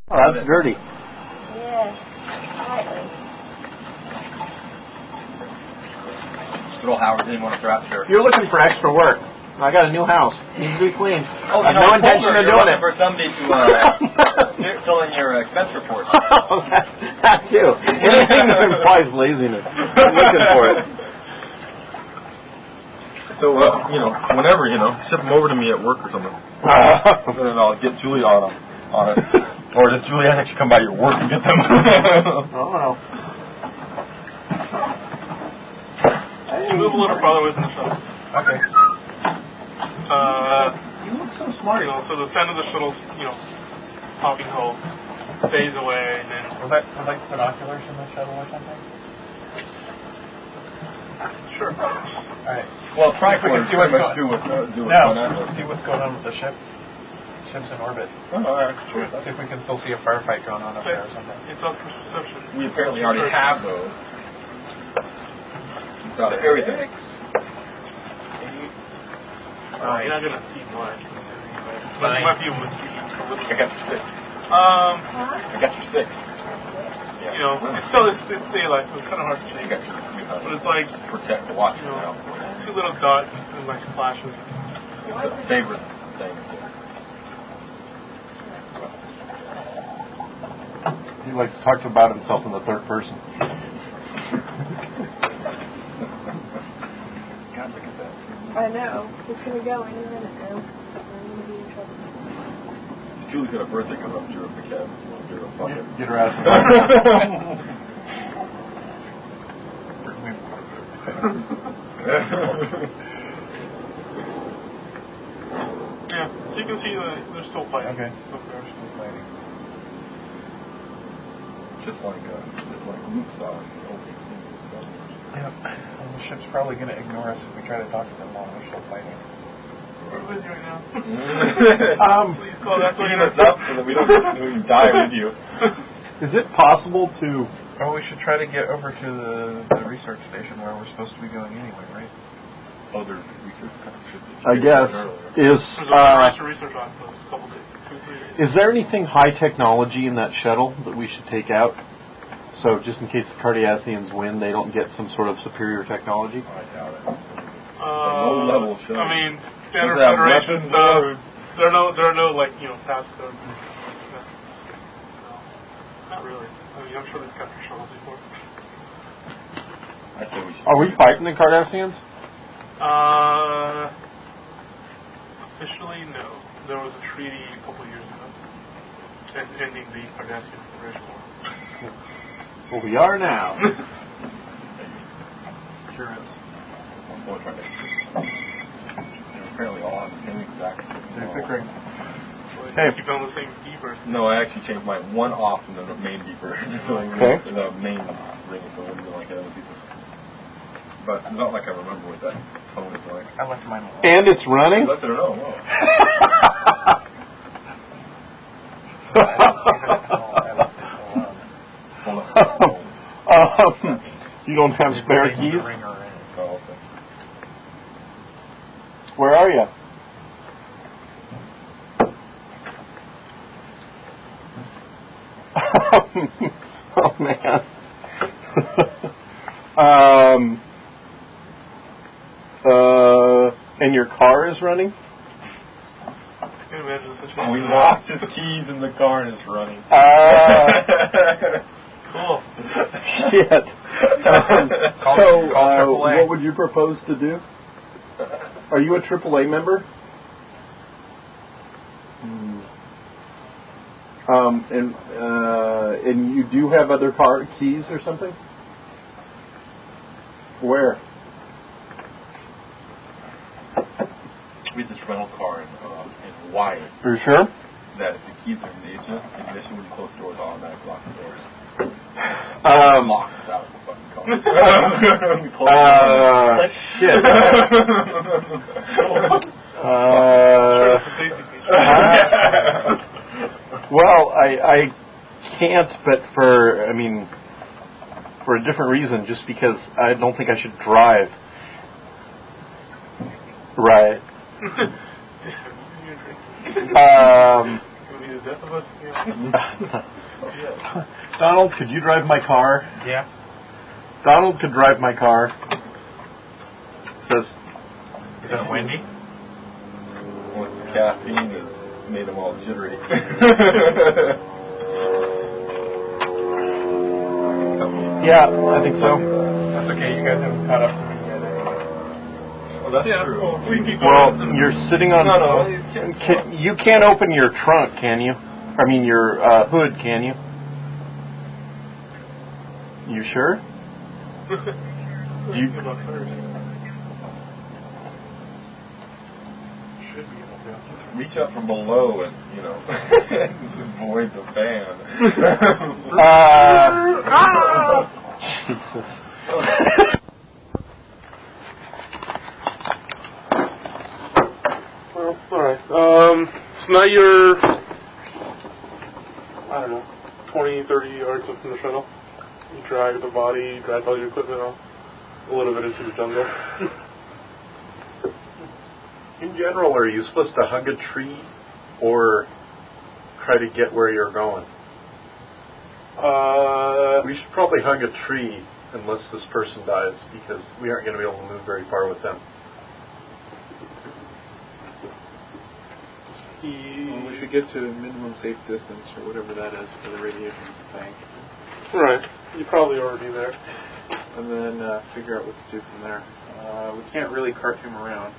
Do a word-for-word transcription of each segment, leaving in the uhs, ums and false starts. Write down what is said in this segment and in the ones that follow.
Oh, that's dirty. Yeah, slightly. Good old Howard didn't want to grab her. You're looking for extra work. I got a new house. Needs to be clean. Oh, I have no intention of doing it. For somebody to uh, fill in your expense report. Oh, that, that too. Anything that implies laziness. I'm looking for it. So, uh, you know, whenever, you know, ship them over to me at work or something. And then I'll get Julie on them, on it. Or does Julie actually come by your work and get them? Oh, well. You move a little farther away from the shuttle. Okay. Uh, You look so smart. you know, so the sound of the shuttle's, you know, popping hole fades away, and then Was that, was like binoculars in the shuttle or something? sure. Alright. Well, See if we can see what's much going do with, uh, do with No, binoculars. see what's going on with the ship. Ship's in orbit. Oh, alright, sure. See if we can still see a firefight going on up there or something. It's up for perception. We apparently already have those. It's out of everything. Uh, you're not gonna see much. But Fine. you might be able to see. I got your six. Um, I got your six. Yeah. you know, it's still it's, it's daylight, so it's kind of hard to I change. got your two But hundred. it's like, Protect the watch you know, now. two little dots and like flashes. It's a favorite thing. He likes to talk about himself in the third person. God, look at that. I know. It's going to go any minute now. I'm going to be in trouble. Julie's got a birthday coming up during the cab. We'll do a fucking. Get her ass. Yeah, so you can see that they're still fighting. Okay. Up there. Still fighting. Just like, uh, just like Luke saw in the opening scene of Star Wars. Yep. And the ship's probably going to ignore us if we try to talk to them while they're still fighting. We're with you right now. Um, Please call that Clean us up so that we don't we can die with you. is it possible to... Oh, we should try to get over to the, the research station where we're supposed to be going anyway, right? Oh, there's research should be. I guess, is... There's Uh, a research on those couple days, two, three days. is there anything high technology in that shuttle that we should take out? So just in case the Cardassians win, they don't get some sort of superior technology? I doubt it. Uh, low-level show. I mean, standard Does that have Federation weapons stuff. or- There are no, there are no like you know task code. No, not really. I mean, I'm sure they've captured shuttles before. I think we should. Are we fighting the Cardassians? Uh, officially, no. There was a treaty a couple years ago, en- ending the Cardassian Federation War. Well, we are now. Sure is. I'm going to try to. They're apparently all on the same exact. They're Pickering. So Hey. keep on the same beepers. No, I actually changed my one off and then the main beeper. So Okay. The main ring, so it wouldn't be like other people. But it's not like I remember what that phone is like. I left mine alone. And it's running? You left it or no? Whoa. I left it alone. Hold on. um, you don't have spare Ring- keys? ring her in. Oh, okay. Where are you? Oh, man. um, uh, and your car is running? I can imagine such a Oh, we lost his keys in the car and it's running. Uh, Cool. shit. Um, Call- so, call uh, triple A. what would you propose to do? Are you a triple A member? Hmm. Um, and uh, and you do have other car keys or something? Where? We had this rental car in, uh, in Hawaii Are you sure? that if the keys are in the ignition, ignition when you close doors, automatically lock the doors. Um, Locked out of the fucking car. We closed uh, the door. shit. Sure, uh, it's a safety feature. well, I I can't, but for I mean, for a different reason, just because I don't think I should drive. Right. Um. Gonna be the death half of us, you know. Donald, could you drive my car? Yeah. Donald could drive my car. Says, Is that Wendy? Well, the caffeine has made them all jittery. yeah, I think so. That's okay. You guys haven't caught up to me yet. Well, that's Yeah. true. Well, we can keep Well, going. you're sitting on. No, no, you can't. Can, you can't open your trunk, can you? I mean, your uh, hood, can you? You sure? You- About first. Should be able to. Just reach up from below and, you know, avoid the fan. Uh, Jesus. Well, alright. Um, so now you're, I don't know, twenty, thirty yards up from the shuttle. You drag the body, you drag all your equipment off, a little bit into the jungle. In general, are you supposed to hug a tree or try to get where you're going? Uh, We should probably hug a tree unless this person dies, because we aren't going to be able to move very far with them. he, Well, we should get to minimum safe distance or whatever that is for the radiation tank, right, you're probably already there. and then uh, figure out what to do from there. Uh, we can't really cart him around.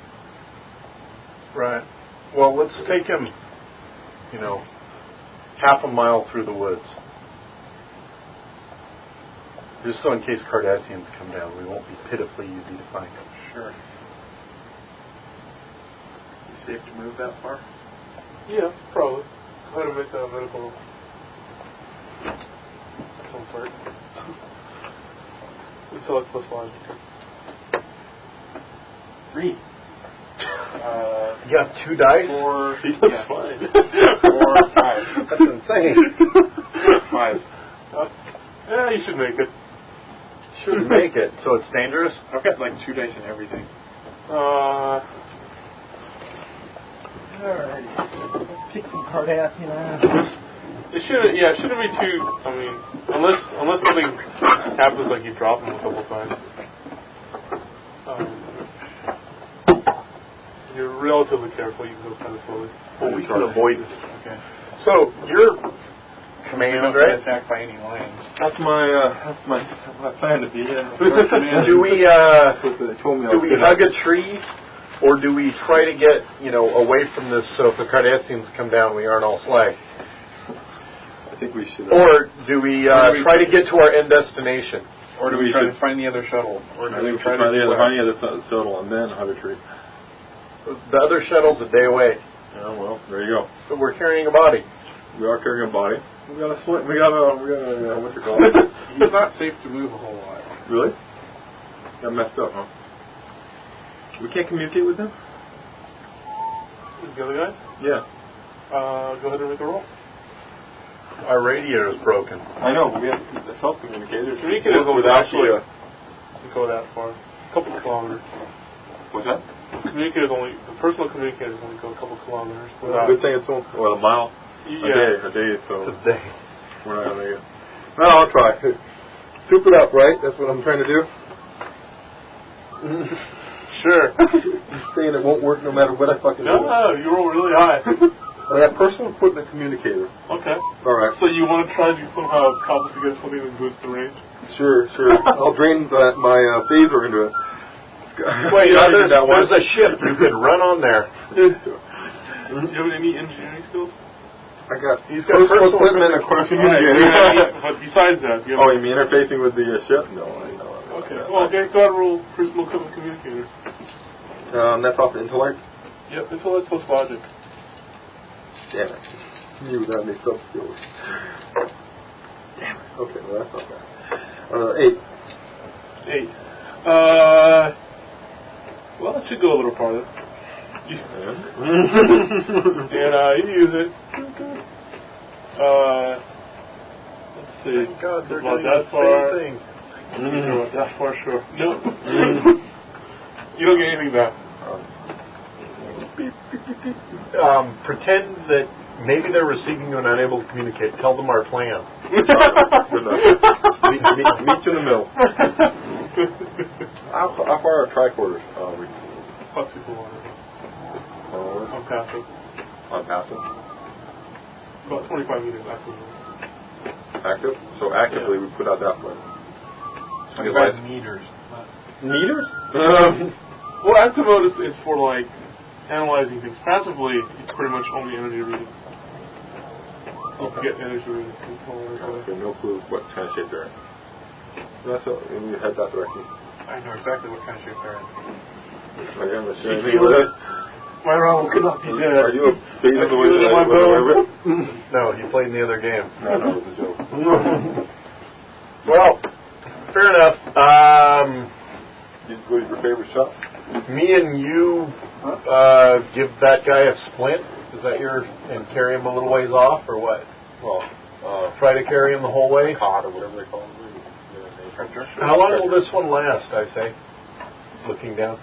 Right. Well, let's take him, you know, half a mile through the woods. Just so in case Cardassians come down, we won't be pitifully easy to find. Sure. Is it safe to move that far? Yeah, probably. Go ahead and make that medical roll. Some sort. Until it's plus one. Three. Uh, You have two dice? Four. that's Yeah. fine. Four, five. That's insane. Five. Uh, yeah, you should make it. Should make it. So it's dangerous? I've got like two dice and everything. Uh, Alright. Let's kick some Cardassian ass. it shouldn't. Yeah, it shouldn't be too. I mean, unless unless something happens, like you drop them a couple times. Um, you're relatively careful. You can go kind of slowly. Well, we can avoid this. Okay. So, you're We command, don't right? get attacked by any lions. That's my, uh, that's my, that's my plan to be. Yeah. Do we, uh, They told me I do was we good hug at- a tree, or do we try to get, you know, away from this so if the Cardassians come down, we aren't all slag? I think we should. Uh, Or do we, uh, Or do we- try to get to our end destination? Or do We we try should- to find the other shuttle? Or I do think we we try should to find the do other, what? find the other shuttle and then hug a tree. The other shuttle's a day away, Yeah, well, there you go. so we're carrying a body. We are carrying a body. We got a sling. We got a. We got a. Uh, what's it called? It's not safe to move a whole lot. Really? Got messed up, huh? We can't communicate with them? The other guy? Yeah. Uh, go ahead and make a roll. Our radiator's broken. I know, but we have the self communicators. Communicators Work only without actually the, uh, go that far. A couple of kilometers. What's that? Communicators only. The personal communicators only go a couple of kilometers. Well, Without, good thing it's only, well, a mile. yeah. A day. A day, so Today. we're not going to make it. No, I'll try. Soup it up, right? That's what I'm trying to do? Sure. You're saying it won't work no matter what I fucking No, do. no, you roll really high. I got personal equipment communicator. Okay. All right. So you want to try to somehow cobble together something that boosts the range? Sure, sure. I'll drain the, my uh, phaser into it. Wait, Yeah, I there's, did that there's once. a ship. You could run on there. Do you have any engineering skills? I got He's got personal equipment and equipment. communicator. But besides that, do you Oh, have you mean interfacing with the uh, ship? No, I know. Okay. Well, okay, go ahead and roll personal equipment communicator. Um, that's off the intellect? Yep, intellect plus logic. Damn it. Knew that makes up skills. Damn it. Okay, well, that's not bad. Uh, eight. Eight. Uh, well, it should go a little farther. You, and uh, you use it. Uh, let's see. Thank God they're About doing that the far. same thing. About that far, sure. No. You don't get anything back. Um, pretend that Maybe they're receiving you and unable to communicate. Tell them our plan. Good enough. meet, meet, meet you in the middle. how, how far are tricorders? Uh, we, Plus people want it. uh, On passive. on passive? About twenty-five meters active. Active? So actively we put out that one. twenty-five meters. Meters? Um, well, active mode is, is for like analyzing things. Passively, it's pretty much only energy reading. You can get energy reading. Okay, no clue what kind of shape they're in. That's a, and you head that direction. I know exactly what kind of shape they're in. Are you having a shame? You feel it? My round could not be dead. Are you a bait of the way Feel it in my bones. No, you played in the other game. No, no, it was a joke. Well, fair enough. Um, You go to your favorite shop? me and you uh, give that guy a splint. Is that your and carry him a little ways off, or what? Well, uh, Try to carry him the whole way. cod or whatever they call them. How long will this one last? I say, looking down.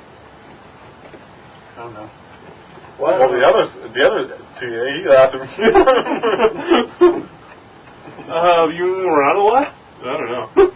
I don't know. What? Well, the others, the others, two, you asked him. Uh, you move around a lot? I don't know.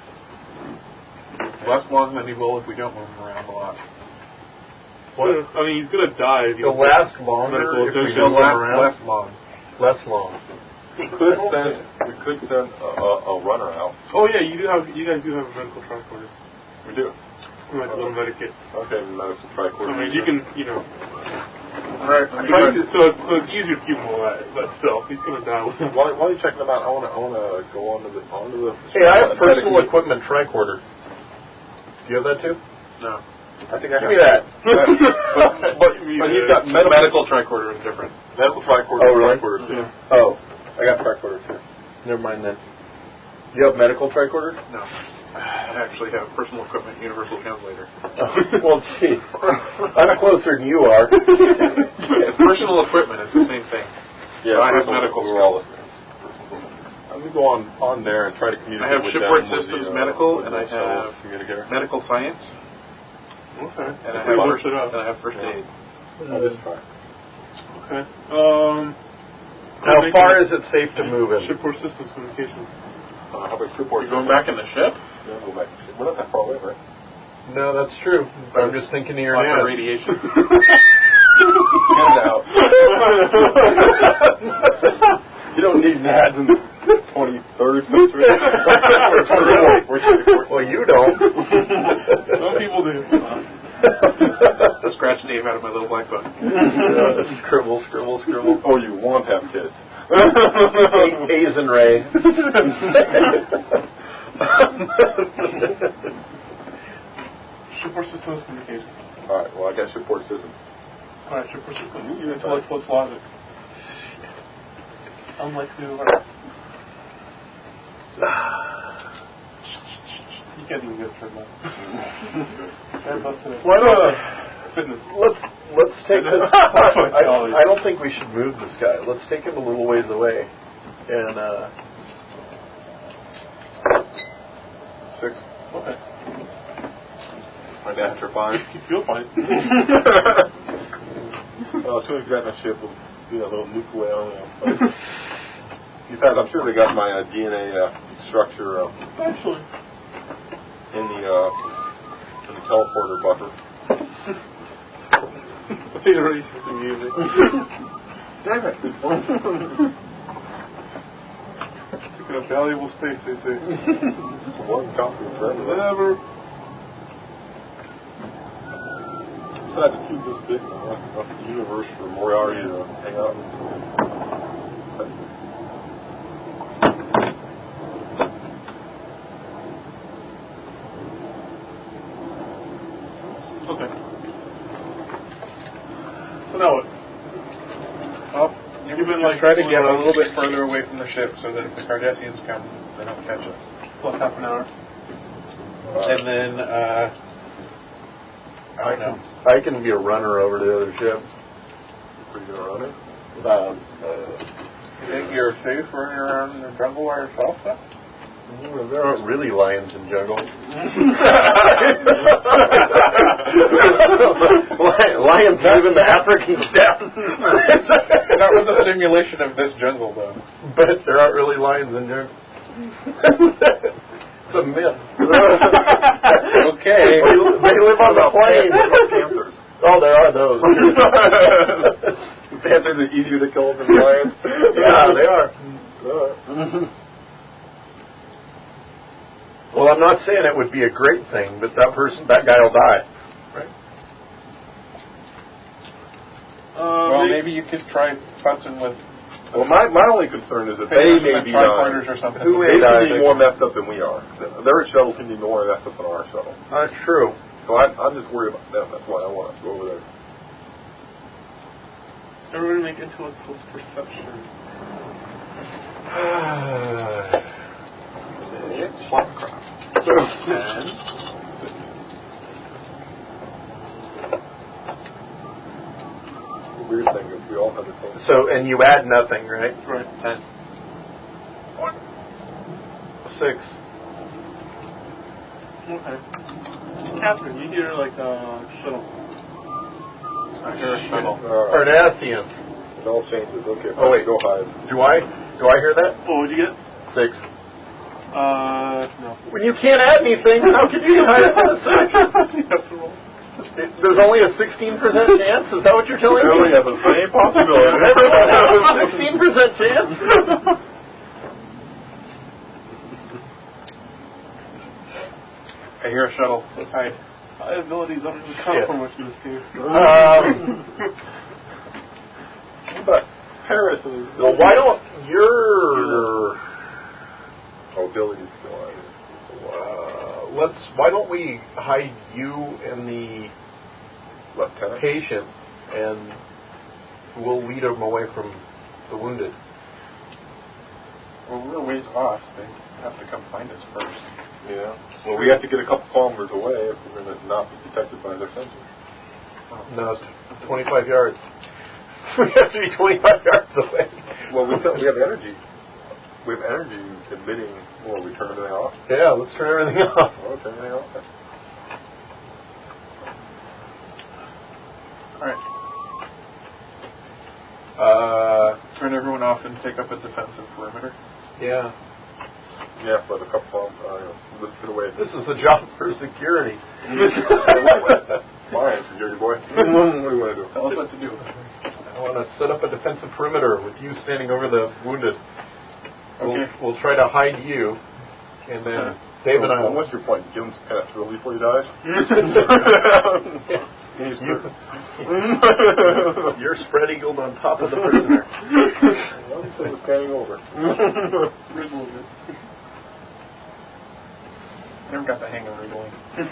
Less long than he will if we don't move him around a lot. What? I mean, he's gonna die if you It'll last longer Medical if we attention. don't move less, around. less long. Less long. We could send, we could send a, a, a runner out. Oh yeah, you do have, you guys do have a medical tricorder. We do. Like a little medikit. Okay, medical So, tricorder. I mean, you can, you know. Alright, I'm trying to, so, it's, so it's easier to keep him alive, but still, he's gonna die. While, while you're checking them out, I want to, I want to go on to the, onto the. Hey, I have personal equipment tricorder. Do you have that too? No. I think I Give have me that. but, but, but he's got medical, Medical tricorder is different. medical tricorder. Oh, really? Tricorders too. Yeah. Oh, I got tricorder too. never mind then. You have medical tricorder? No. I actually have personal equipment universal translator. Well, gee, I'm closer than you are. Personal equipment is the same thing. Yeah, I have personal, medical we're all listening. I'm gonna go on on there and try to communicate I have with shipboard them with systems the, uh, medical, with and I the cell have communicator. medical science, Okay. and I Pretty have much first, it up. and I have first aid. I'll just try. Okay. Um. How far is it safe to move in? Shipboard systems communication. Uh, how about shipboard? You going back in the ship? Yeah, go back. We're not that far away, right? No, that's true. I'm just thinking of your Lots of nads. radiation. Get out. You don't need nads in the twenty-third century. Well, you don't. Some people do. Scratch Dave out of my little black book. Uh, scribble, scribble, scribble. Oh, you want to have kids. A- A's and Ray. Shipboard systems communication. All right. Well, I got shipboard system. Alright, shipboard systems. You- you Intellect plus logic. Unlike the other. You can't even get a turn left. I busted it. Why not? Fitness. Let's let's take this. I, Golly. I don't think we should move this guy. Let's take him a little ways away, and uh, Six. Okay. My dads are fine. You feel fine. Well, as soon as you got my ship, we'll do that little nuke away on it. Besides, I'm sure they got my uh, D N A uh, structure uh, Actually. in the uh, in the teleporter buffer. They already heard the music. Damn it! Taking up valuable space, they say. It's one copy forever. Whatever. Besides, the cube this big, enough, enough the universe for Moriarty to hang out with. Okay. So now what? Well, you You've been just like try to get a around- little bit further away from the ship so that if the Cardassians come, they don't catch us. Plus half an hour. And then, uh, I don't know. I can be a runner over to the other ship. Pretty good on it. Uh, uh, You think you're safe running around in the jungle by yourself, then? there aren't really lions in jungle. Lions live in the African steppe. That was a simulation of this jungle, though. But there aren't really lions in there. It's a myth. Okay. They live on the plains. Panthers. Oh, there are those. Panthers are easier to kill than lions. Yeah, they are. Well, I'm not saying it would be a great thing, but that person, that guy will die. Right. Uh, Well, maybe, maybe you could try futzing with Well, my, my only concern is that they may be tripoders or something. Who may be more messed up than we are. Their shuttle can be more messed up than our shuttle. That's true. So I, I'm just worried about them. That's why I want to go over there. everybody make intellectual perception. And the weird thing is we all have the same. So, and you add nothing, right? Right. Ten. Six. Okay. Catherine, you hear like a shuttle. I hear a shuttle. Uh, Parnassian. it all changes. Okay. Oh, wait. Go hide. Do I? Do I hear that? Oh, what'd you get? Six. Uh, no. When you can't add anything, how can you hide it on a six? You have to roll. There's only a sixteen percent chance? Is that what you're telling We me? only have the same possibility. Everyone has a sixteen percent chance? I hear a shuttle. Let's hide. My abilities don't even count Shit. for much in this game. Um, But Paris is. well, why don't your... Oh, abilities still on. Uh, let's. Why don't we hide you and the Lieutenant. patient, and we'll lead them away from the wounded. Well, we're a ways off. They have to come find us first. Yeah. Well, we have to get a couple kilometers away if we're going to not be detected by their sensors. No, it's twenty-five yards. We have to be twenty-five yards away. Well, we we have energy. We have energy emitting. Well, we turn everything off. Yeah, let's turn everything off. Oh, turn everything off. Alright. Uh, Turn everyone off and take up a defensive perimeter. yeah. Yeah, for the couple of uh, let's get away. This is a job for security. Fine, security boy. What do you want to do? Tell us what to do. I want to set up a defensive perimeter with you standing over the wounded. We'll, Okay. we'll try to hide you, and then Dave and I Well, will... what's your point? Give him some kind of thrill before he dies? He's You- You're spread eagled on top of the prisoner. Well, he said it was standing over. Riddle it. Never got the hang of riddling.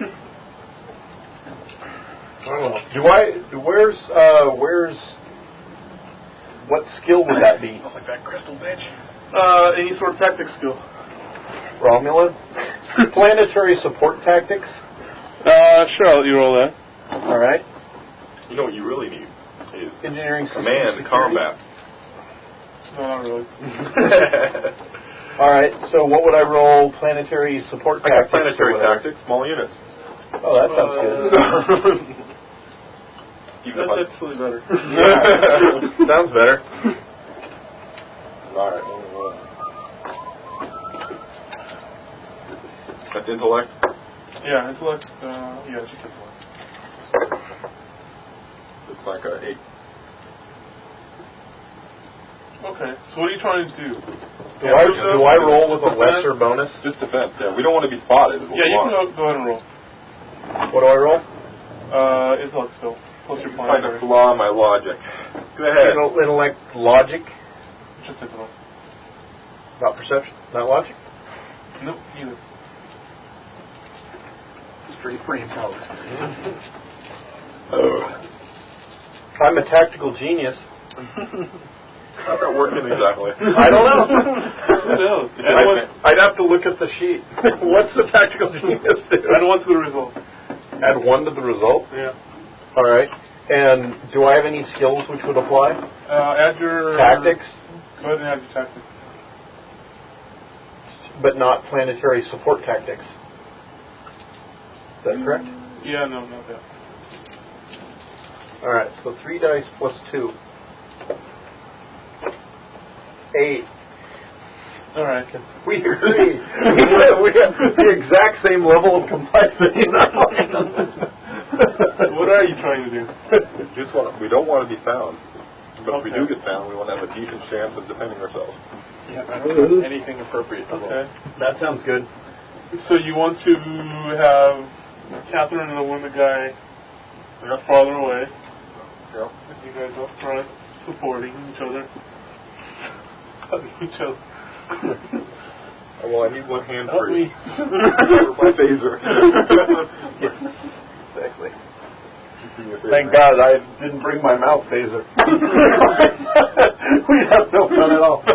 I don't know. Do I? Do, where's? Uh, where's? What skill would that be? Like that crystal bitch. Uh, any sort of tactic skill. Romulan? Planetary support tactics. Uh, sure, I'll let you roll that. All right. You know what you really need is Engineering systems command security. combat. No, not really. All right. So what would I roll? Planetary support I got tactics. planetary or whatever. tactics, small units. Oh, that sounds good. Keep it That's actually better. Sounds better. All right. That's intellect. Yeah, intellect. Uh, yeah, just intellect. Looks like a eight. Okay, so what are you trying to do? Do I, do I roll with a lesser bonus? Just defense. Yeah, we don't want to be spotted. is what Yeah, we you can want. go, go ahead and roll. What do I roll? Uh, intellect skill. Plus your Find a planetary. flaw in my logic. Go ahead. Intellect, logic, Just intellect. not perception, not logic. Nope, neither. Pretty, pretty intelligent. I'm a tactical genius. How's that working exactly? I don't know. Who knows? I'd, I'd have to look at the sheet. What's the tactical genius do? Add one to the result. Add one to the result? Yeah. All right. And do I have any skills which would apply? Uh, add your... Tactics, Go ahead and add your tactics. but not planetary support tactics. Is that correct? Yeah, no, not that. All right, so three dice plus two. Eight. All right. We agree. We have the exact same level of complexity now. What are you trying to do? Just want we don't want to be found. But if we Okay. do get found, we want to have a decent chance of defending ourselves. Yeah, I don't have anything appropriate. to roll. Okay. That sounds good. So you want to have Catherine and the wounded guy farther away. Yeah. And you guys up front, supporting each other. Hugging each other. Oh, well, I need one hand Help free me. for my phaser. Exactly. Just give me a phaser. Thank God I didn't bring my mouth phaser. We'd have no fun at all.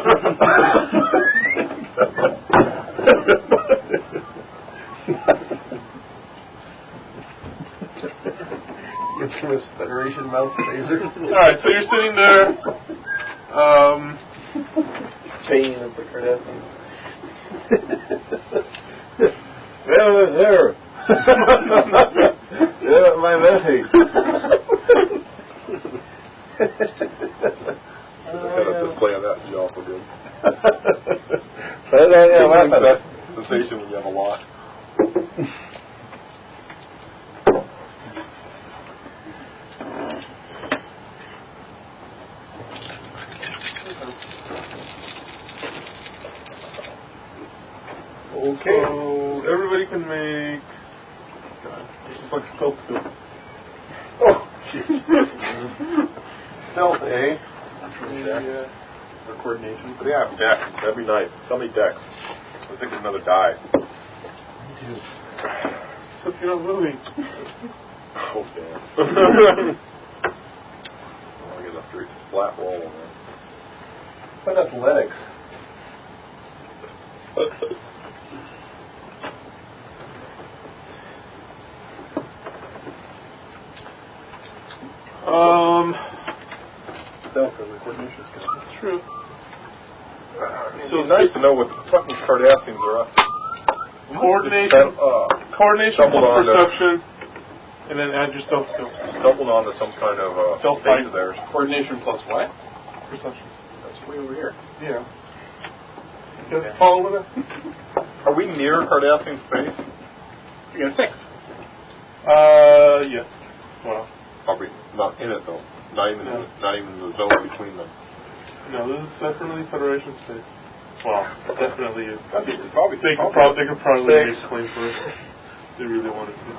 It's from his Federation mouth phaser. Alright, so you're sitting there. Um, Bane of the Cardassians. There, there. Yeah, my Betty. Kind of display of that would be awful good. But, uh, yeah, Like what that sensation when you have a lot. Okay. so everybody can make. God, this is like stealth skill. Oh, jeez. Stealth, eh? Yeah. Or coordination. But yeah, Dex. That'd be nice. Tell me Dex. Let's take another die. Except you're not moving. Oh, damn. I get a three flat roll, man. What athletics? Um, Stealth is a coordination skill. that's true. So it's nice to know what the fucking Cardassians are up to. Coordination, Uh, coordination stumbled plus on to- perception, and then add your stealth skill. stumbled onto some kind of uh, Stealth base fight. of theirs. Coordination plus what? Perception. That's way over here. Yeah. You guys follow with it? Are we near Cardassian space? You got a six. Uh, yes. Well, Probably not in it though. Not even No. in, not even in the zone between them. no, this is definitely Federation space. Well, definitely is. That'd be probably. They could, probably prob- they could probably Six. make a claim for it. If they really wanted to.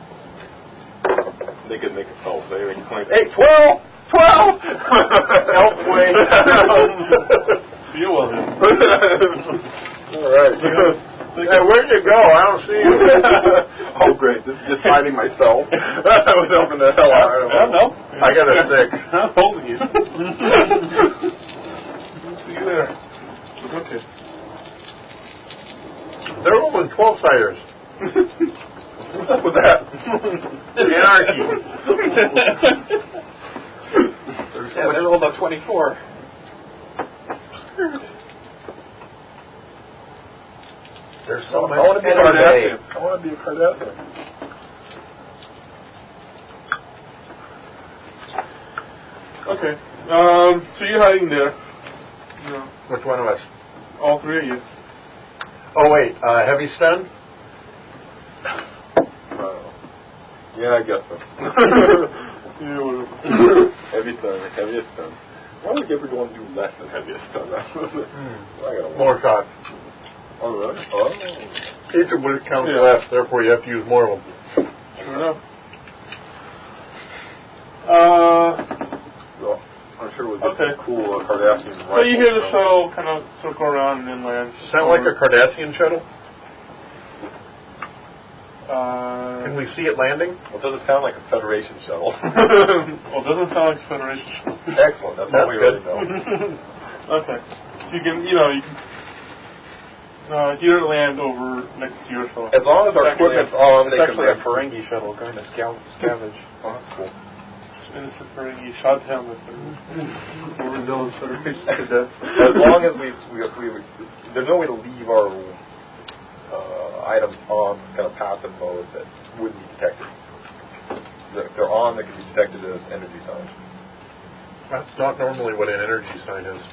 They could make it so. They could claim. Hey, twelve! Twelve! Elf way. Feel well then. All right. Hey, where'd you go? I don't see you. Oh great! This is just finding myself. I was helping the hell out of I don't know. I got a six. I'm holding you. See you there. Okay. They're rolling twelve-siders. What's up with that? Anarchy. Yeah, they rolled a twenty-four. There's so much I want to be a energy. Cardassian. I want to be a Cardassian. Okay. Um, so you're hiding there. You know, Which one of us? all three of you. Oh, wait. Uh, heavy stun? Uh, yeah, I guess so. Yeah, whatever. Heavy stun, heaviest stun. Why would you ever want to do less than heaviest stun? I gotta More shots. Oh, really? Oh. Each of which counts Yeah. less, therefore you have to use more of them. Sure enough. Uh, Well, I'm sure we'll get Okay. some cool uh, Cardassian rifles. so you hear the shuttle kind of circle around and then land. Sound like a Cardassian shuttle? Uh, Can we see it landing? Well, does it sound like a Federation shuttle? well, it doesn't sound like a Federation shuttle. Excellent. That's, That's all we good. really know. Okay. So you can, you know, you can uh, hear it land over next to your shuttle. As long as our It's actually equipment's a- on, It's they actually a can... Ferengi shuttle going to scout, scavenge. Oh, that's cool. Innocent Ferengi shot down with overzealous Federation cadets. As long as we, we, we, we... There's no way to leave our uh, items on kind of passive mode that wouldn't be detected. that if they're on, they can be detected as energy signs. That's not normally what an energy sign is.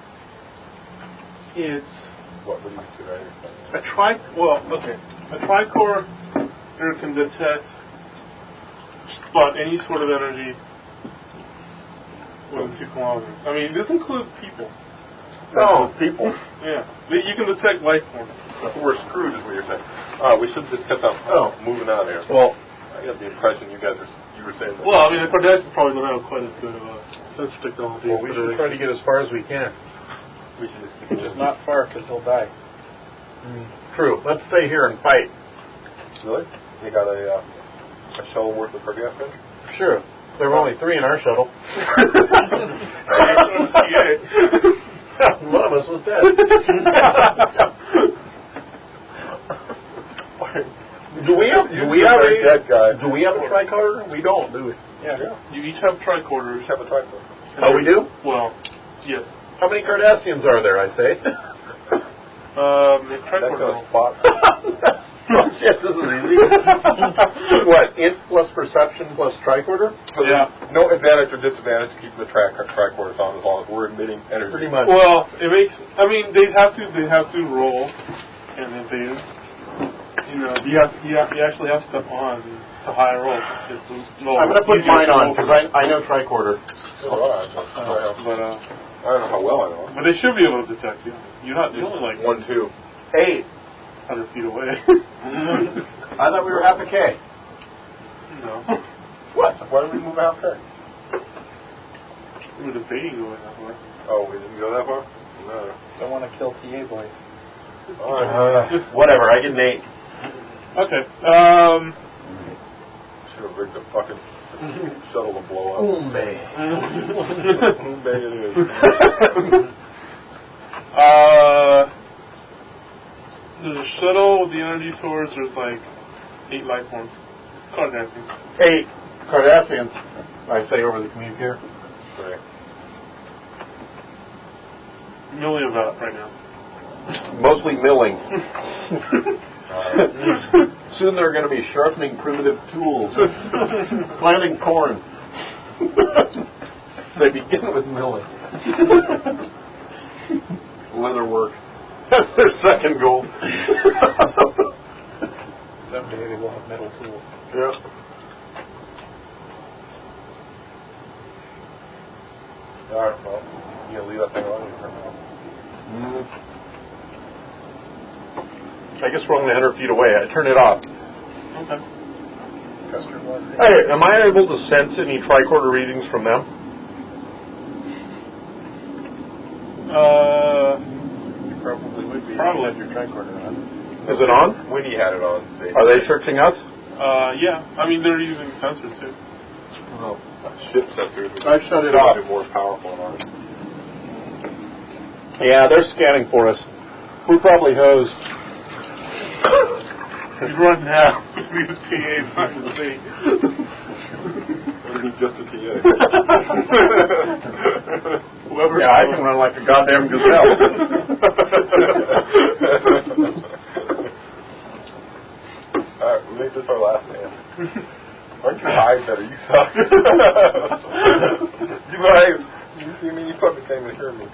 It's What would you consider energy signs? a tri. Well, okay, a tricore can detect spot any sort of energy within two kilometers. I mean, this includes people. Oh, people. Yeah, you can detect life forms. We're screwed, is what you're saying. Uh, we should just get them oh. moving on here. Well, I got the impression you guys are, you were saying that. Well, I mean, the Cardassians probably don't have quite as good of a sensor technology. well, we should try to get as far as we can. We should just keep Just not far, because he'll die. True. Let's stay here and fight. Really? You got a, uh, a shuttle worth of Cardassians? Sure. There were only three in our shuttle. One of us was dead. do we have? Do we have a dead guy? Do we have a tricorder? We don't, do we? Yeah. yeah. You each have tricorders. We each have a tricorder. Oh, we do? Well, yes. How many Cardassians are there? I say. Um, the That's tricorder. a spot. Oh, shit, this is easy. What? Int plus perception plus tricorder? So Yeah. No advantage or disadvantage to keeping the track tricorders on as long as we're emitting energy. Pretty much. Well, it makes. I mean, they have to. They have to roll, and if they, you know, you have. You, have, you actually have stuff on to high roll. It's low. I'm going to put Easier mine to on roll. because I, I know tricorder. So do I. But, Uh, but uh, I don't know how well I know. but they should be able to detect you. You're not. You're only like One, two. Eight. hundred feet away. I thought we were half a K. No. What? Why did we move out there? We were debating going that way. Oh, we didn't go that far? No. Don't want to kill T A boy. Alright. Uh, whatever, I get an eight. Okay. Um. Should have rigged the fucking shuttle to blow up. Umbe. Umbe it is. uh. There's a shuttle with the energy source. There's like eight life forms. Cardassians. Eight Cardassians, I say over the communicator. Right. Milling of that right now. Mostly milling. Soon they're going to be sharpening primitive tools, planting corn. They begin with milling. Leather work. That's their second goal. Someday they will have metal tools. Yeah. Alright, well, you gonna leave that thing on? Mm. I guess we're only one hundred feet away. I turn it off. Okay. Hey, am I able to sense any tricorder readings from them? Uh. Probably would be. Probably. If you had your tricorder on. Is it on? Winnie had it on. They, Are they searching us? Uh. Yeah. I mean, they're using sensors too. Well, ship sensors. I shut it off. More powerful on it. Yeah, they're scanning for us. We're probably hosed. You run now. Leave the T A behind the thing. Just a T A. Whoever. Yeah, I can run like a goddamn gazelle. Alright, we make this our last stand. Aren't you high better? You suck. You guys, you see me, you fucking came to hear me.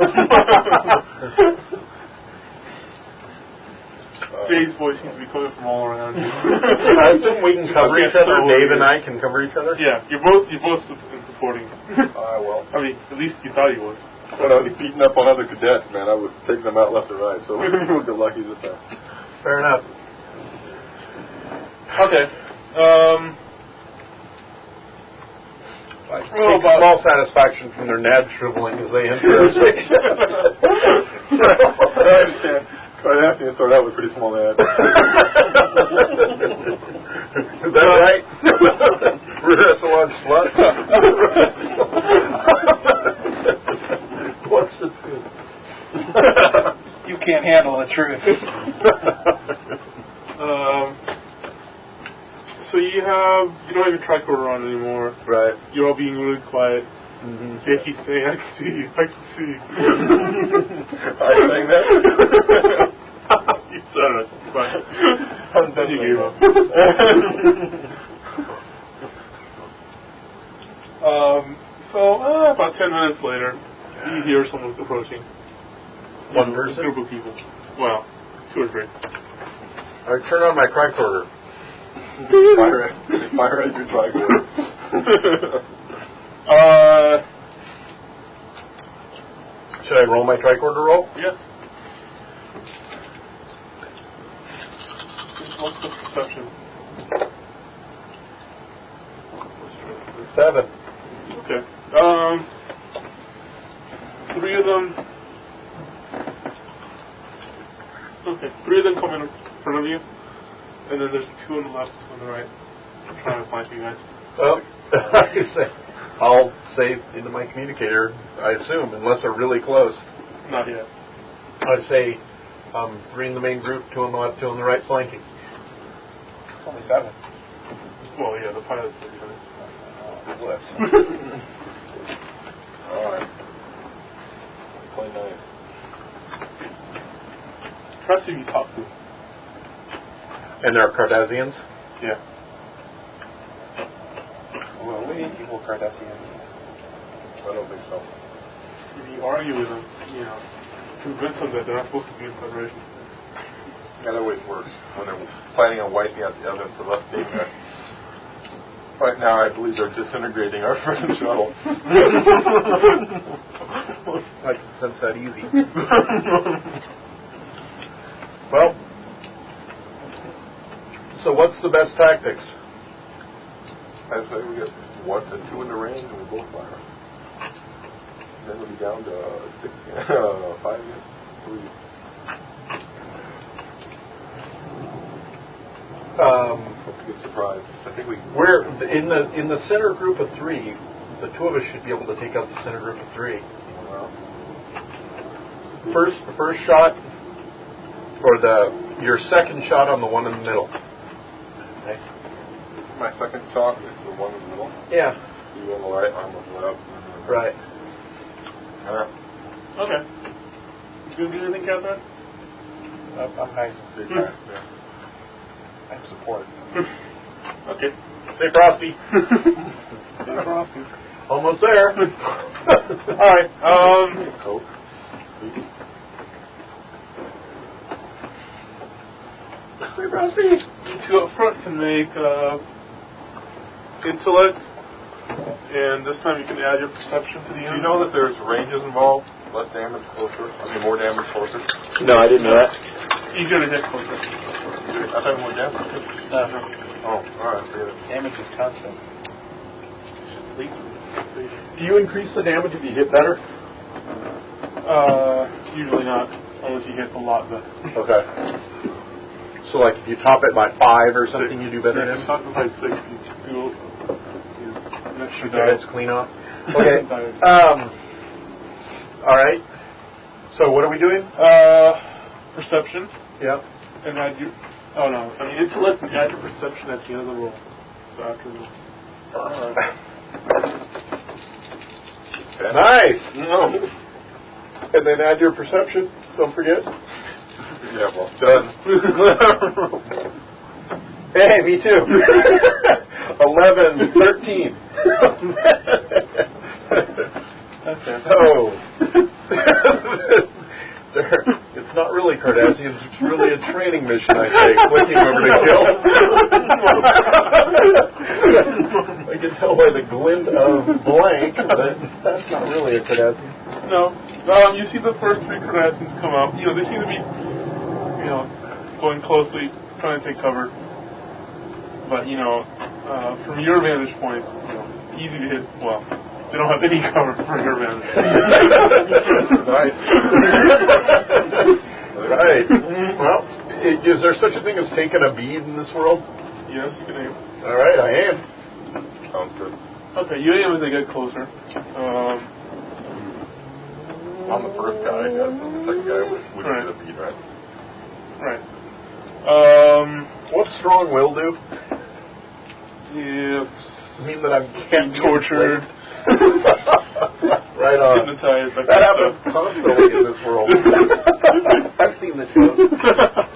Jay's voice seems to be coming from all around you. I assume we can cover each other. Dave and I can cover each other. Yeah, you're both you're both in supporting. I will. I mean, at least you thought you would. When I was beating up on other cadets, man, I was taking them out left and right, so we were good lucky this time. Fair enough. Okay. Um. I take small satisfaction from their nads shriveling as they enter us. I understand. Cardassians thought that was pretty small ad. Is that right? Rehearsal slut? What's it good? You can't handle the truth. um. So you have you don't have your tricorder on anymore. Right. You're all being really quiet. Mm-hmm. Jackie's saying, "I can see, I can see." Are you saying that? You said it. Fine. I'm done You saying gave up. that. ten minutes later, you hear someone approaching. One A person? group of people. Well, two or three. I turn on my tricorder. Fire at, fire at your tricorder. uh, Should I roll my tricorder roll? yes. What's the perception? Seven. Okay. Um, three of them. Okay, three of them come in front of you, and then there's two on the left, two on the right. I'm trying to find you guys. Well, like I said, I'll say into my communicator, I assume, unless they're really close. Not yet. I say um, three in the main group, two on the left, two on the right flanking. It's only seven. Well, yeah, the pilot's are behind. Bliss. Alright. Play nice. Trust who you talk to. And they're Cardassians? Yeah. Well, we equal Cardassians. I don't think so. If you argue with them, you know, convince them that they're not supposed to be in Federation. Yeah, that always works. When they're planning on wiping out the evidence of us being there. Right now, I believe they're disintegrating our first shuttle. I can sense that easy. Well, so what's the best tactics? I'd say we get one and two in the range and we both fire. Then we'll be down to uh, six, uh, five against three. Um, Hope to get surprised. I think we. we're in the in the center group of three. The two of us should be able to take out the center group of three. Well, First, the first shot, or the your second shot on the one in the middle. Okay. my second shot is the one in the middle. Yeah. You on the right, I'm on the left. Right. Yeah. Okay. You gonna do anything, Catherine? I'm, I'm nice. Big time, yeah. I'm support. Okay. Stay frosty. Stay frosty. Almost there. All right. Um. Coke. Stay frosty. You two up front can make uh, intellect, and this time you can add your perception to the Do end. you know that there's ranges involved? Less damage closer? I mean, more damage closer? No, I didn't know that. Easier to hit closer. I thought more damage. Uh, Oh, alright. Yeah. damage is constant. Do you increase the damage if you hit better? Uh, usually not, unless you hit a lot better. Okay. So, like, if you top it by five or something, you do better Six, than? top it by six, you do an extra Keep your heads die. clean off. Okay. um. All right. So, what are we doing? Uh, perception, Yeah. and add your. Oh no, I mean intellect and add your perception at the end of the roll. So after the. Nice. No. And then add your perception. Don't forget. Yeah, well, done. Hey, me too. Eleven, thirteen. Okay. So, there- it's not really Cardassians. It's really a training mission, I say. Clicking over to kill. I can tell by the glint of blank that that's not really a Cardassian. No. Um, you see the first three Cardassians come out. You know, they seem to be, you know, going closely, trying to take cover. But, you know, uh, from your vantage point, you know, easy to hit. Well, they don't have any cover from your vantage point. Nice. Right. Well, i- is there such a thing as taking a bead in this world? Yes, you can aim. All right, I am. Sounds good. Okay, you aim as they get closer. Um, I'm the first guy, I guess, and the second guy would, would Right. get a bead, right? right. Um, What's strong will do? if Mean that I'm can't tortured, Right on. hypnotized, that That kind of happens stuff. constantly in this world. I've seen the show.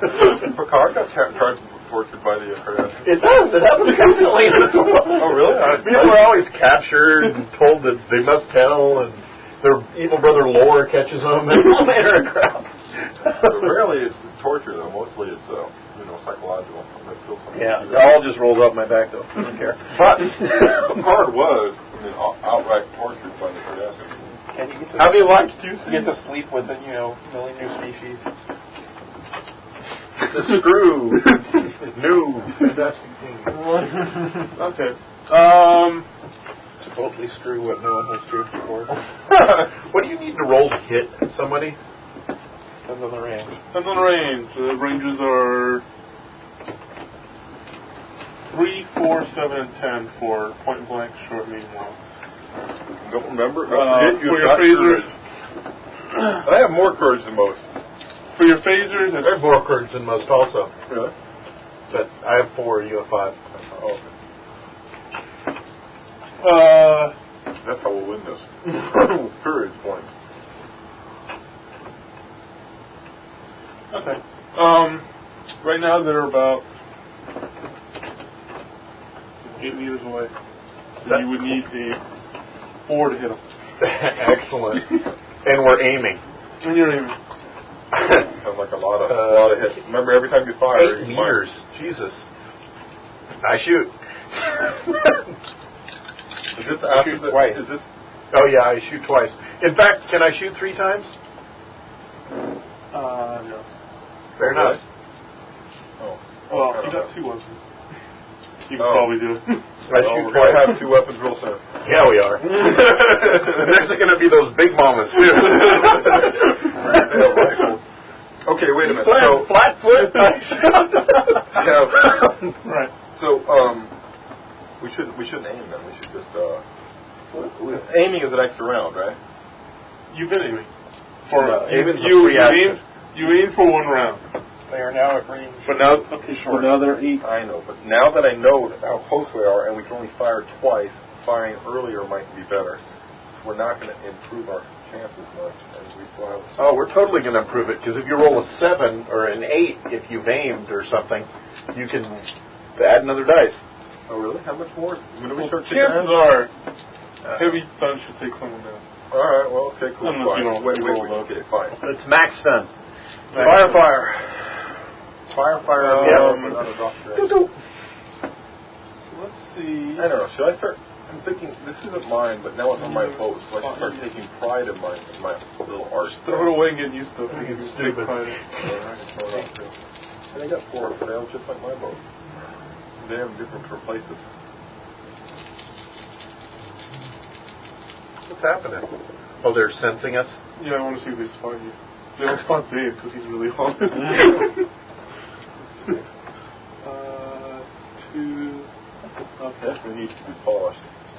Picard got tar- tar- tortured by the Cardassians. It does. It happens constantly in this world. Oh, really? I But people are always captured and told that they must tell, and their evil brother Lore catches them, and all manner of crap. Rarely it's torture, though. Mostly it's, uh, you know, psychological. Yeah, it all just rolls up my back, though. I don't care. But the part was, I mean, outright tortured by the Cardassians. Can you get to how do you like to get to sleep with a, you know, million new species? the screw? New fantastic thing. Okay. Um, Totally screw what no one has screwed before. What do you need to roll to hit somebody? Depends on the range. depends on the range. The ranges are three, four, seven, and ten for point blank, short, medium, long. Don't remember? Uh, Forget for your phasers, I have more courage than most. for your phasers, I it's have more courage than most, also. Really? But I have four. You have five. Oh, okay. uh, That's how we'll win this. Courage points. okay. Um, right now they're about eight meters away. So you would need a four to hit them. Excellent. And we're aiming. And you're aiming. Sounds like a lot of, Uh, a lot of hits. Remember, every time you fire, Eight you meters. Jesus. I shoot. Is this after Shoot the, twice. Is this? Oh, yeah, I shoot twice. In fact, can I shoot three times? Uh, no. Fair enough. Oh. Well, you got two weapons. You can Oh. probably do it. I Well, shoot we're going to twice. have two weapons real soon. Yeah, we are. Next is going to be those big mamas, too. Okay, wait a minute. So, Flatfoot. yeah, Right. so um, we shouldn't we shouldn't aim then. We should just uh, aiming is an extra round, right? You've been aiming. For No, you, aiming's a you, free you action. aimed. You aimed for one round. They are now at range. But now, okay, But now they're eight. I know, but now that I know how close we are, and we can only fire twice, firing earlier might be better. We're not going to improve our chances much, and we still have. Oh, we're totally going to improve it, because if you roll a seven or an eight, if you've aimed or something, you can add another dice. Oh, really? How much more? When do we start taking Chances that? are, heavy stun should take someone down. All right. Well, okay, cool. Unless fine. you don't wait, wait, roll wait. low. Okay, fine. It's max stun. Fire, fire. Fire, fire. Um, but not a doctor. Let's see. I don't know. Should I start? I'm thinking this isn't mine, but now it's on my boat, so I should start taking pride in my in my little art. Throw it away and get used to it. I think it's You stupid. take pride in it. Alright, I can throw it out too. And I got four, but they all just like my boat. They have different places. What's happening? Oh, they're sensing us? Yeah, I want to see if they spot you. They don't spot Dave because he's really hot. uh, two. Okay. It needs to be polished.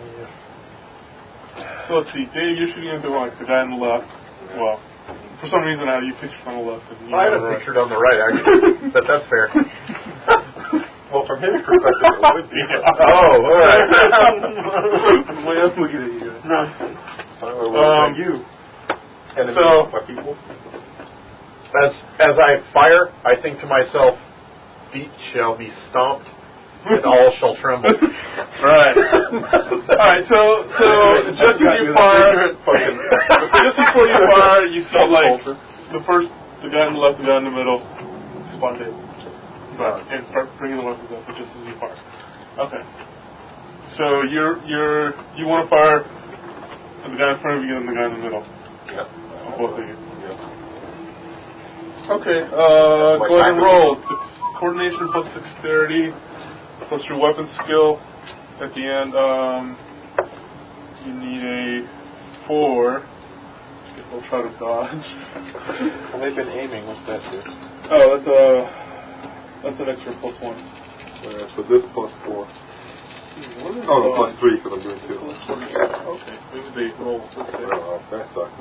So let's see. Dave, you're shooting into like the guy on the left. Well, for some reason, I have you pictured on the left. And you I on had the it right. pictured on the right, actually. But that's fair. Well, from his perspective, it would be. Oh, all right. The way I'm looking at you guys. Um, you. Enemy so- of my people. As as I fire, I think to myself, feet shall be stomped, and all shall tremble. Right. All right. So so just as you fire, just before you fire, you see like the first, the guy on the left, the guy in the middle, spot Dave. Right. And start bringing the weapons up just as you fire. Okay. So you're you're you want to fire at the guy in front of you and the guy in the middle. Yeah. Both of you. Yeah. Okay. Uh, My go ahead and tactical- roll. It's coordination plus dexterity plus your weapon skill. At the end, um, you need a four. We'll try to dodge. Well, they've been aiming. What's that do? Oh, that's a that's an extra plus one. Uh, so this plus four. What is Oh, no, uh, plus three because I'm doing two. Okay, maybe they roll. Let's see. Oh, that sucks.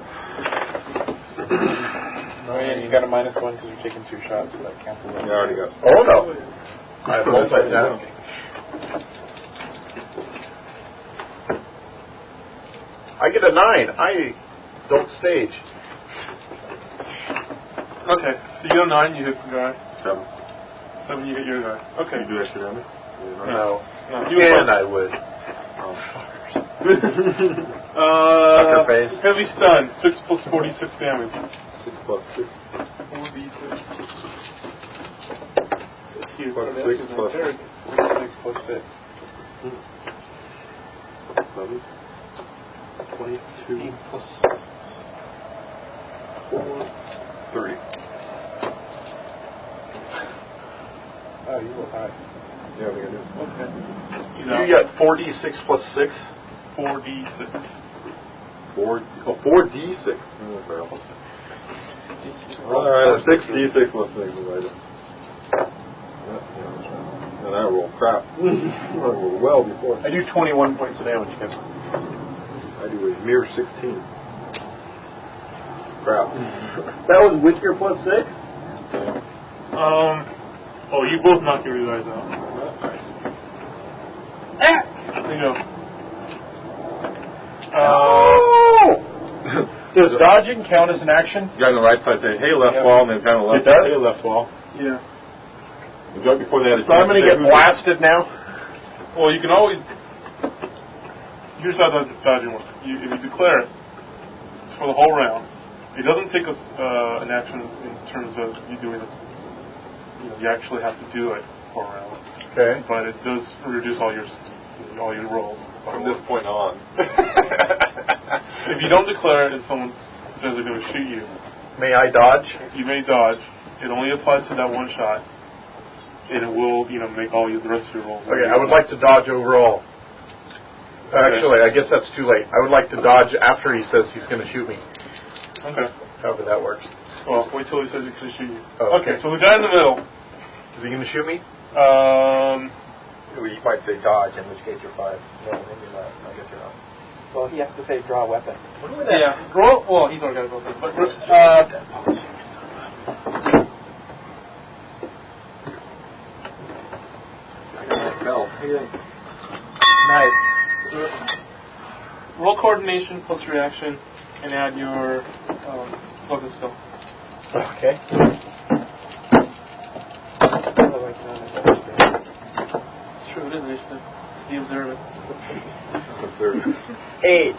Oh, yeah, you got a minus one because you're taking two shots, so that cancels out. Yeah, I already got. Oh, no. I have multitasking. I get a nine. I don't stage. Okay, so you got a nine, you hit the guy. Seven. Seven, you hit your guy. Okay. You do extra damage? No. No, You you and would I would. Oh, Uh, Sucker face. heavy stun, six plus forty-six damage. Six plus six. Four d six. Here, Plus that's six in plus- there. Six plus six. Seven. Twenty-two. plus Four. Thirty. Oh, you roll high. Yeah, we got it. Okay. You You know, got four d six plus six. four d six. Four. Oh, four d six. All right, six d six plus six. Right. And I roll crap. I roll well before. I do twenty-one points of damage, guys. I do a mere sixteen. Crap. That was with your plus six? Um, oh, you both knock your guys out. There you go. Uh, Does dodging count as an action? The guy on the right side say, hey, left Yep. wall, and then kind of left. It does? Hey, left wall. yeah. And right before they had a So I'm going to chance get say, blasted now? Well, you can always. Here's how dodge- dodging works. You, if you declare it, it's for the whole round. It doesn't take us uh, an action in terms of you doing this. You know, you actually have to do it for a round, Okay. but it does reduce all your all your rolls. From this point on. If you don't declare it and someone says they're going to shoot you, May I dodge? you may dodge. It only applies to that one shot, and it will, you know, make all your, the rest of your rolls. Okay, I would like to dodge overall. Actually, I guess that's too late. I would like to dodge after he says he's going to shoot me. Okay. However that works. Well, wait till he says he's going to shoot you. Oh, okay. okay. So the guy in the middle. Is he going to shoot me? Um. You might say dodge, in which case you're five. No, maybe not. I guess you're not. Well, he has to say draw a weapon. Yeah. Roll. Well, he's already got his weapon. But uh, Bell. Nice. roll coordination plus reaction, and add your um, weapon skill. Okay. It's true. It is initiative. The observant. Eight.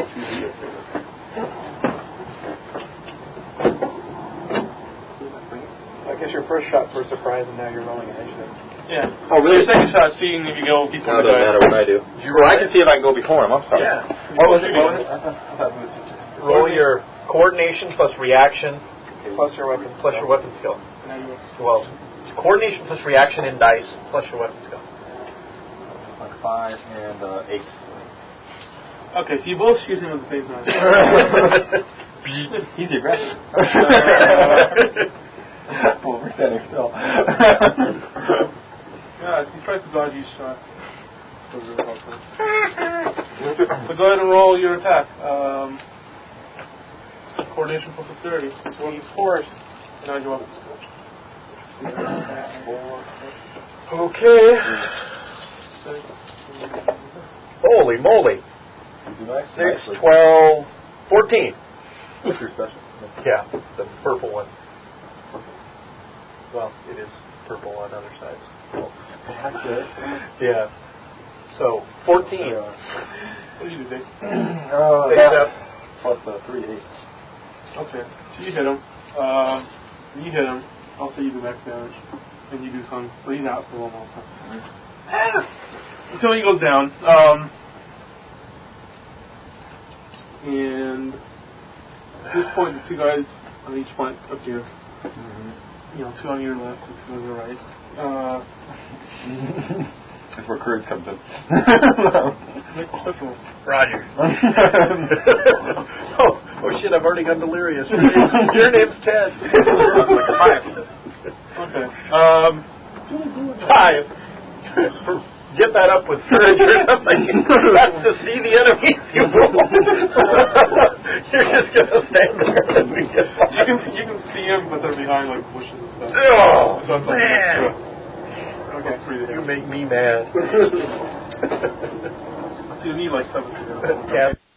I guess your first shot for a surprise, and now you're rolling initiative. Yeah. Oh, really? So your second shot, seeing if you go before Now it the doesn't guy. matter what I do. Well, I can see if I can go before him. I'm sorry. Yeah. What was it? What was it? Roll your coordination plus reaction Plus your weapon. plus your weapon skill. Now you go. Well, coordination plus reaction in dice plus your weapon skill. Like five and uh, eight. Okay, so you both shoot him at the same time. He's the aggressor. Well, we're standing still. Yeah, he tries to dodge each shot. So go ahead and roll your attack. Um, coordination plus dexterity. He's forced. Now your weapon skill. Okay. Holy moly. Six, twelve, fourteen. What's your special? Yeah, the purple one. Well, it is purple on other sides. Yeah. So, fourteen. What do you do, Dave? Uh, Except, plus uh, three, eight. Okay, so you hit him. Um, you hit him. I'll say you do max damage. And you do some. So he's out for one more time. Until he goes down. Um, and at this point, the two guys on each flank up here. Mm-hmm. You know, two on your left and two on your right. Uh, That's where courage comes in. make perception roll. Roger. oh, oh shit, I've already got delirious. Your name's, your name's Ted. Five. Okay. Um, Five. Get that up with courage or something. That's to see the enemies you roll. You're just going to stand there as we get by. you can you can see him, but they're behind like bushes and stuff. Oh, So it's like man. extra. Okay, three to You hit. make me mad. So you need like seven to hit. Yeah.